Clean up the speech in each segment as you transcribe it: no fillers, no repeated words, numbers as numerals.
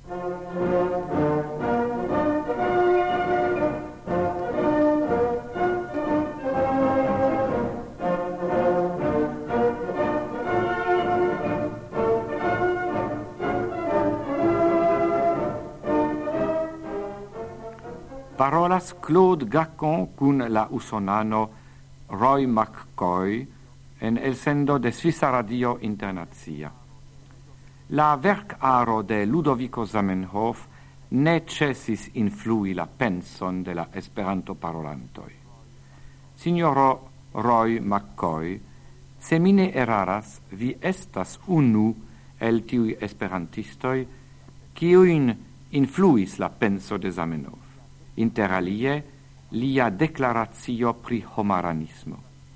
Parolas Claude Gacon cun la usonano Roy McCoy en elsendo de Svissa Radio Internazia. La verk-aro de Ludovico Zamenhof ne cesis influi la penson de la Esperanto parolantoi. Signoro Roy McCoy, se mine eraras, vi estas unu el tiui esperantistoi kiuin influis la penso de Zamenhof. Inter alie, lia declaratio pri homaranismo.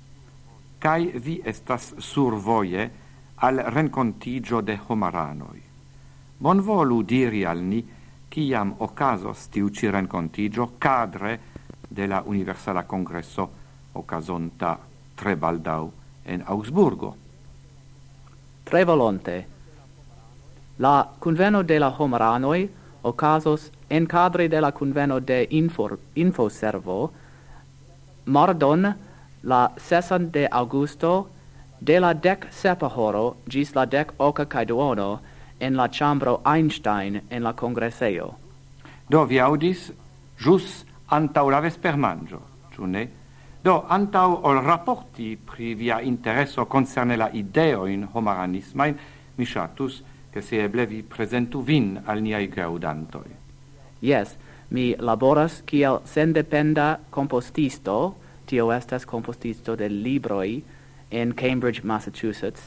Kai vi estas survoje al rencontigio de homaranoi. Bonvolu diri al ni kiam okazos tiu ci rencontigio cadre de la Universala Congresso okazonta tre baldau en Augsburgo. Tre volonte. La conveno de la homaranoi okazos en cadre de la conveno de Infoservo, mordon la 6 de augusto, de la 17 horo gis la 18 kai duono, en la chambro Einstein en la congresseio. Do vi audis jus antau la vespermangio, ciu ne? Do antau ol rapporti pri via intereso concerne la ideoin homaranismain, mi shatus che se eble vi presentu vin al niai gaudantoi. Yes, mi laboras kiel sendependa compostisto, tio estas compostisto de libroi en Cambridge, Massachusetts,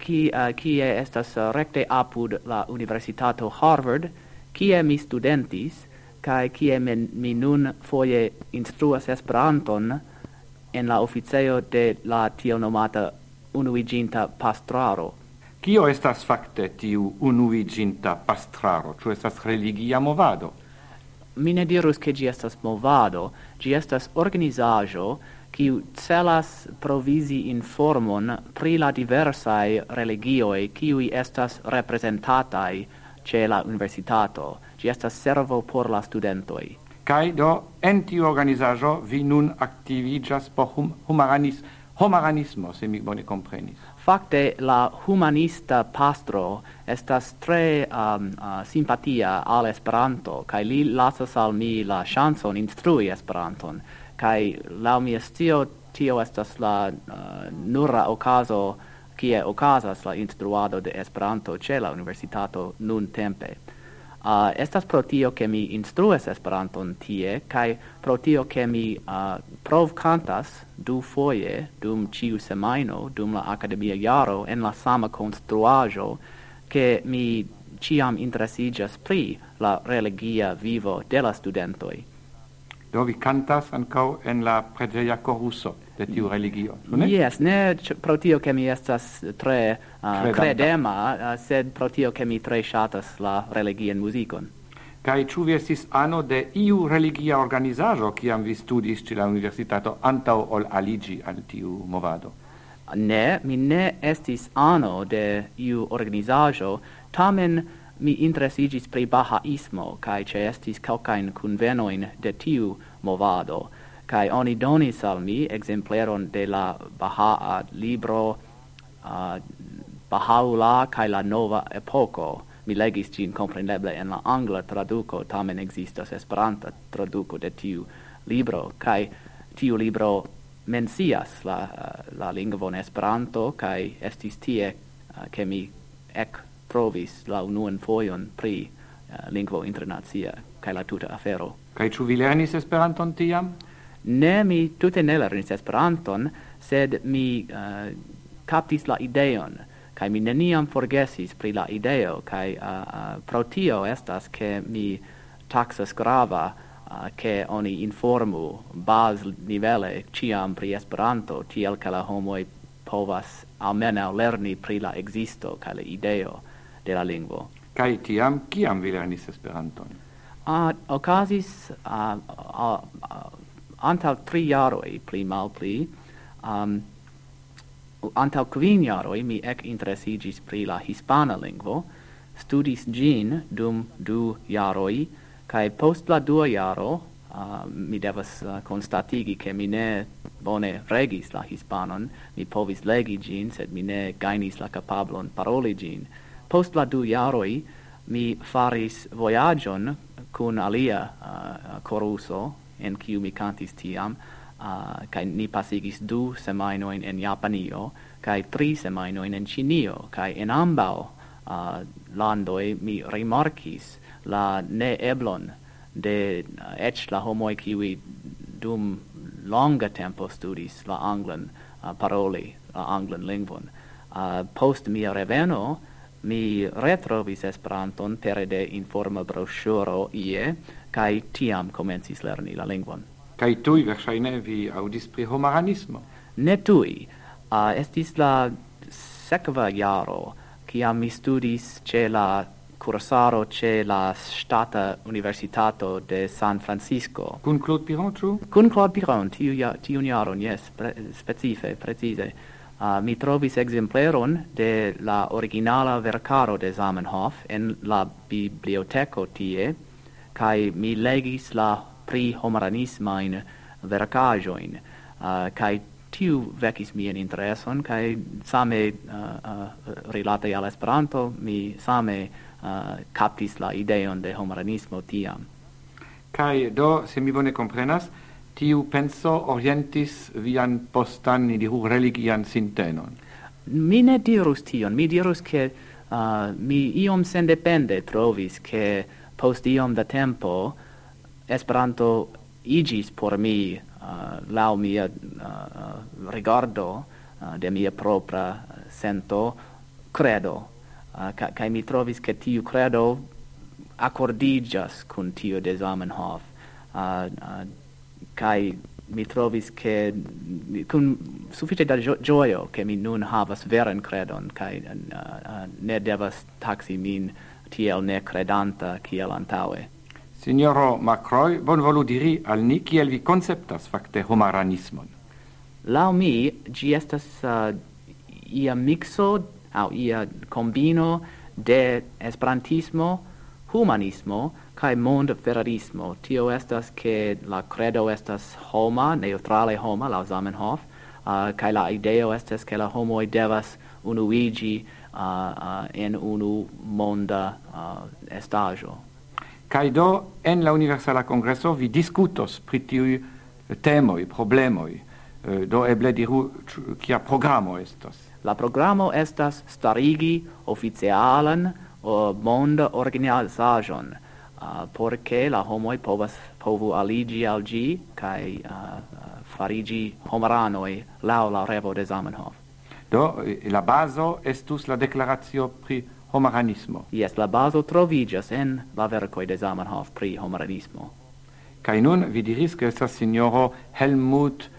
kie estas recte apud la Universitato Harvard, kie mi studentis, kai kie mi nun foje instruas Esperanton en la oficejo de la tiel nomata unuiginta pastraro. Kio estas fakte tiu unuiginta pastraro? Ĉu estas religia movado? Mi ne dirus che gi estas movado, gi estas organizajo kiu celas provisi informon pri la diversaj religioj kiuj estas representataj ĉe la universitato. Gi estas servo por la studentoj. Kaj do en tiu organizaĵo vi nun aktiviĝas por homaranismo, se mi bone komprenis. Fakte la humanista pastro estas tre simpatia al Esperanto, kaj li lasas al mi la ŝancon instrui Esperanton, kaj laŭ mia scio tio estas la nura okazo kie okazas la instruado de Esperanto ĉe la universitato nuntempe. Estas pro tio che mi instruas Esperanton tie, kai pro tio che mi provkantas du foje dum ciu semajno, dum la akademia jaro, en la sama konstruaĵo, che mi ciam interesiĝas pri la religia vivo de la studentoj. Do vi cantas ankaŭ en la preĝeja koruso de tiu religio, ĉu ne? Yes, ne pro tio che mi estas tre credema, sed pro tio che mi tre ŝatas la religian muzikon. Kaj ĉu vi estis ano de iu religia organizaĵo kiam vi studis ĉe la universitato antaŭ ol aliĝi al tiu movado? Ne, mi ne estis ano de iu organizaĵo, tamen mi interesiĝis pri Bahaismo kaj ĉeestis kelkajn kunvenojn de tiu movado, kaj oni donis al mi ekzempleron de la Bahaa libro Baha'u'llah kaj la nova epoko. Mi legis ĝin kompreneble en la angla traduko, tamen ekzistas Esperanta traduko de tiu libro, kaj tiu libro mencias la lingvon Esperanto, kaj estis tie ke mi trovis la unuan fojon pri lingvo internacia kaj la tuta afero. Kaj ĉu vi lernis Esperanton tiam? Ne, mi tute ne lernis Esperanton, sed mi kaptis la ideon, kaj mi neniam forgesis pri la ideo, kaj pro tio estas ke mi taksas grava che oni informu baz-nivele ciam pri Esperanto, tiel ke la homoj povas almenaŭ lerni pri la ekzisto kaj la ideo de la lingvo. Kaj tiam, kiam vi lernis Esperanton? Okazis antaŭ 3 jaroj pli malpli, antaŭ 5 jaroj mi ekinteresiĝis pri la hispana lingvo, studis gin dum 2 jaroi, kai post la 2 jaro mi devas constatigi che mi ne bone regis la hispanon, mi povis legi gin, sed mi ne gainis la capablon paroli gin. Post la 2 jaroi mi faris voyagion cun alia choruso, en kiu mi cantis tiam, kai ni pasigis 2 semainoin en Japanio, kai 3 semainoin en Cinio, kai en ambau landoi mi rimarkis la ne eblon de ec la homoi kiwi dum longa tempo studis la anglan paroli, la anglan lingvon. Post mia reveno, mi retrovis Esperanton pere de informa broŝuro ie, kai tiam komencis lerni la lingvon. Kai tui verŝajne vi aŭdis pri homaranismo? Ne tui. Estis la sekva jaro, kiam mi studis ĉe la cursaro c'è la Stata Universitato de San Francisco. Kun Claude Piron, ĉu? Kun Claude Piron, tiun jaron, yes, precize. Mi trovis exempleron de la originala vercaro de Zamenhof en la biblioteco tie, kai mi legis la pri homaranismain vercajoin, kai tiu vecis mian intereson, kai same rilate al Esperanto, mi same captis la ideon de homaranismo tiam. Kai do, se mi bone comprenas, tiu penso orientis vian postan, ni diru, religian sintenon? Mi ne dirus tion, mi dirus che mi iom sendepende trovis che post iom da tempo Esperanto igis por mi lau mia rigardo de mia propra sento credo. Kai mi trovis che tiu credo accordigas kun tiu de Zamenhof, kai mi trovis che kun suffice da gioio che mi nun havas veran credon, kai ne devas taxi min tiel ne credanta kiel antaue. Signoro Macroy, bonvolu diri al ni kiel vi conceptas fakte homaranismon? Lau mi, gi estas ia mixo au ia combino de esperantismo, humanismo, kai mond federismo. Tio estas che la credo estas homa, neutrale homa, la Zamenhof, kai la ideo estas che la homoi devas unuigi en unu monda estajo. Kai do, en la Universala Congreso vi discutos pri tiui temoi, problemoi. Do eble diru kia programo estos. La programo estas starigi oficialan monda organizajon, porque la homoi povu aligi al gi kai farigi homaranoi lau la revo de Zamenhof. Do, la bazo estus la declaratio pri homaranismo. Yes, la bazo trovigas en la vercoi de Zamenhof pri homaranismo. Kai nun vi diris che estas signoro Helmut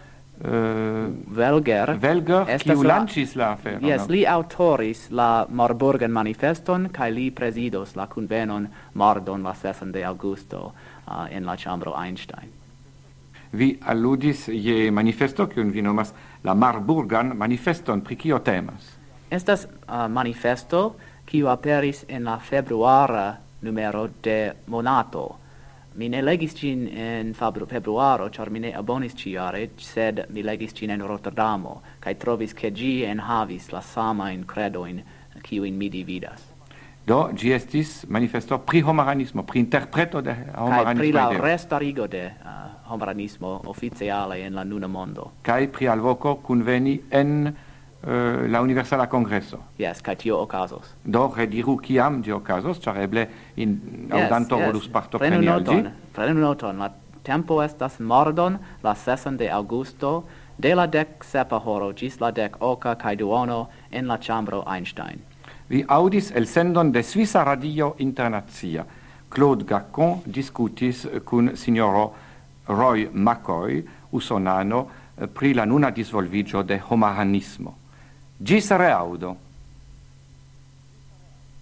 Welger, kiu lancis la afero. Yes, li autoris la Marburgan manifeston, kai li presidos la convenon mardon la 6 de augusto en la Chambro Einstein. Vi alludis je manifesto, kiun vi nomas la Marburgan manifeston, pri kio temas? Estas manifesto kiu aperis en la februara numero de Monato. Mi ne legis gin en februaro, char mi ne abonis ciare, sed mi legis gin en Rotterdamo, kai trovis che gi enhavis la samain credoin kiuin mi dividas. Do, gi estis manifesto pri homaranismo, pri interpreto de homaranismo. Kai pri la restarigo de homaranismo oficiale en la nuna mondo. Kai pri alvoco conveni en la Universala Congreso. Yes, kai tio okazos. Do, rediru kiam gi okazos, char eble audanto volus partopreni al gi. Prenu noton, la tempo estas mardon, la 6 de augusto, de la 17 horo gis la 18 kai duono en la Chambro Einstein. Vi audis el sendon de Svisa Radio Internazia. Claude Gacon discutis kun signoro Roy McCoy, usonano, pri la nuna disvolvigio de homaranismo. Gis reaudo.